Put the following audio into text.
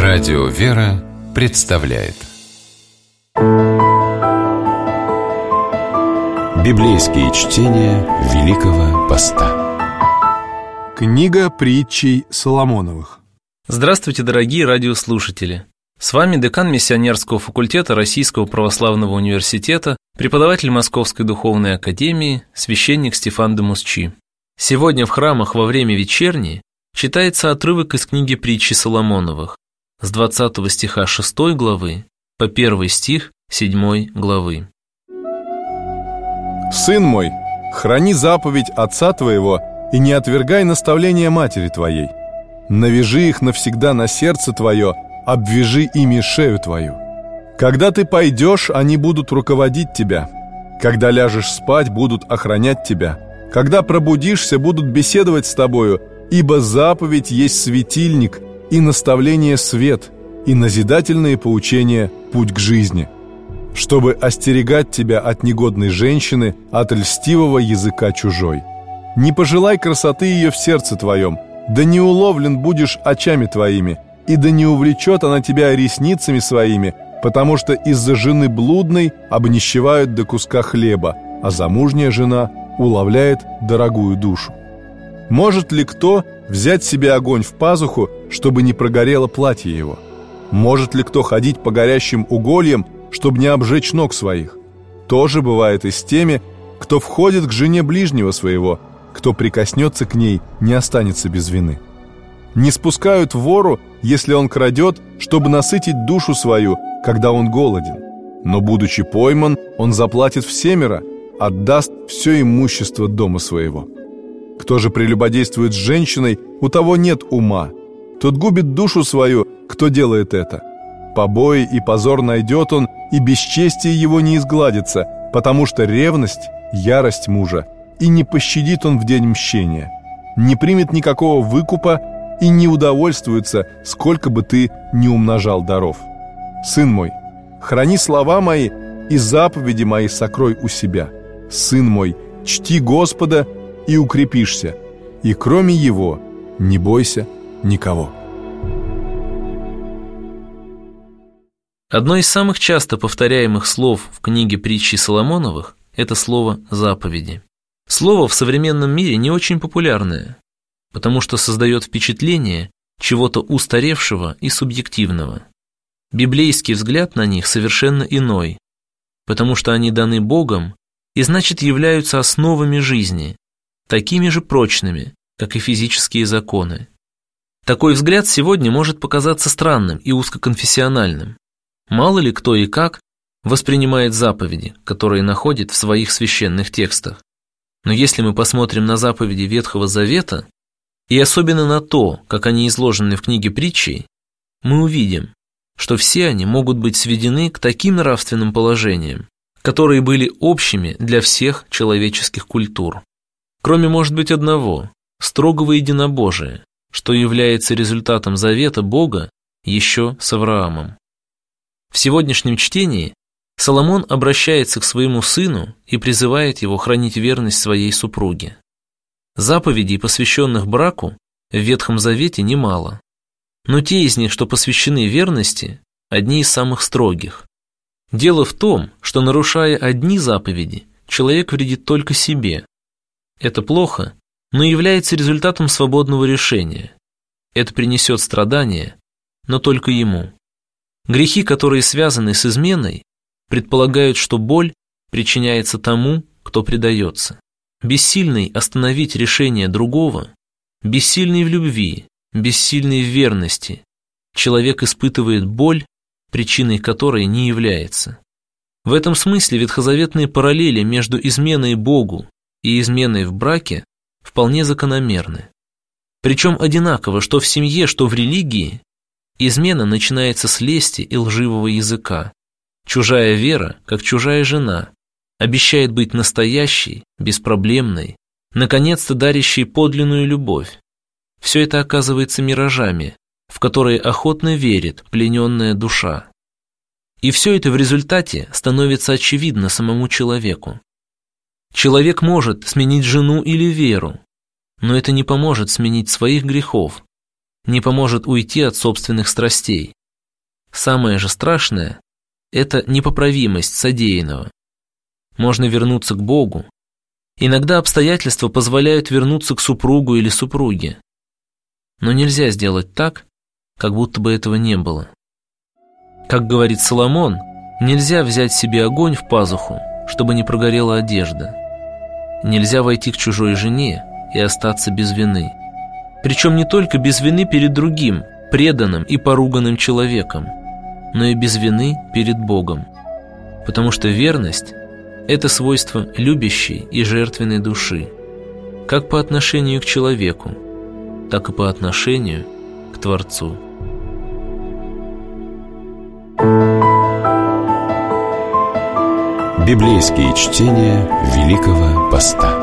Радио «Вера» представляет библейские чтения Великого Поста. Книга притчей Соломоновых. Здравствуйте, дорогие радиослушатели! С вами декан Миссионерского факультета Российского православного университета, преподаватель Московской духовной академии, священник Стефан де Мусчи. Сегодня в храмах во время вечерни читается отрывок из книги притчи Соломоновых с 20 стиха 6 главы по 1 стих 7 главы. «Сын мой, храни заповедь отца твоего и не отвергай наставления матери твоей. Навяжи их навсегда на сердце твое, обвяжи ими шею твою. Когда ты пойдешь, они будут руководить тебя. Когда ляжешь спать, будут охранять тебя. Когда пробудишься, будут беседовать с тобою, ибо заповедь есть светильник, и наставление свет, и назидательные поучения путь к жизни, чтобы остерегать тебя от негодной женщины, от льстивого языка чужой. Не пожелай красоты ее в сердце твоем, да не уловлен будешь очами твоими, и да не увлечет она тебя ресницами своими, потому что из-за жены блудной обнищевают до куска хлеба, а замужняя жена уловляет дорогую душу. Может ли кто взять себе огонь в пазуху, чтобы не прогорело платье его? Может ли кто ходить по горящим угольям, чтобы не обжечь ног своих? То же бывает и с теми, кто входит к жене ближнего своего, кто прикоснется к ней, не останется без вины. Не спускают вору, если он крадет, чтобы насытить душу свою, когда он голоден. Но, будучи пойман, он заплатит всемеро, отдаст все имущество дома своего. Кто же прелюбодействует с женщиной, у того нет ума. Тот губит душу свою, кто делает это. Побои и позор найдет он, и бесчестие его не изгладится, потому что ревность – ярость мужа, и не пощадит он в день мщения. Не примет никакого выкупа и не удовольствуется, сколько бы ты ни умножал даров. Сын мой, храни слова мои и заповеди мои сокрой у себя. Сын мой, чти Господа и укрепишься, и кроме Его не бойся никого». Одно из самых часто повторяемых слов в книге притчи Соломоновых – это слово «заповеди». Слово в современном мире не очень популярное, потому что создает впечатление чего-то устаревшего и субъективного. Библейский взгляд на них совершенно иной, потому что они даны Богом и, значит, являются основами жизни, такими же прочными, как и физические законы. Такой взгляд сегодня может показаться странным и узкоконфессиональным. Мало ли кто и как воспринимает заповеди, которые находит в своих священных текстах. Но если мы посмотрим на заповеди Ветхого Завета, и особенно на то, как они изложены в книге притчей, мы увидим, что все они могут быть сведены к таким нравственным положениям, которые были общими для всех человеческих культур. Кроме, может быть, одного – строгого единобожия, что является результатом завета Бога еще с Авраамом. В сегодняшнем чтении Соломон обращается к своему сыну и призывает его хранить верность своей супруге. Заповедей, посвященных браку, в Ветхом Завете немало, но те из них, что посвящены верности, одни из самых строгих. Дело в том, что, нарушая одни заповеди, человек вредит только себе. Это плохо, но является результатом свободного решения. Это принесет страдания, но только ему. Грехи, которые связаны с изменой, предполагают, что боль причиняется тому, кто предается. Бессильный остановить решение другого, бессильный в любви, бессильный в верности, человек испытывает боль, причиной которой не является. В этом смысле ветхозаветные параллели между изменой Богу и изменой в браке вполне закономерны. Причем одинаково, что в семье, что в религии, измена начинается с лести и лживого языка. Чужая вера, как чужая жена, обещает быть настоящей, беспроблемной, наконец-то дарящей подлинную любовь. Все это оказывается миражами, в которые охотно верит плененная душа. И все это в результате становится очевидно самому человеку. Человек может сменить жену или веру, но это не поможет сменить своих грехов, не поможет уйти от собственных страстей. Самое же страшное – это непоправимость содеянного. Можно вернуться к Богу. Иногда обстоятельства позволяют вернуться к супругу или супруге. Но нельзя сделать так, как будто бы этого не было. Как говорит Соломон, нельзя взять себе огонь в пазуху, чтобы не прогорела одежда. Нельзя войти к чужой жене и остаться без вины. Причем не только без вины перед другим, преданным и поруганным человеком, но и без вины перед Богом. Потому что верность – это свойство любящей и жертвенной души, как по отношению к человеку, так и по отношению к Творцу. Библейские чтения Великого Поста.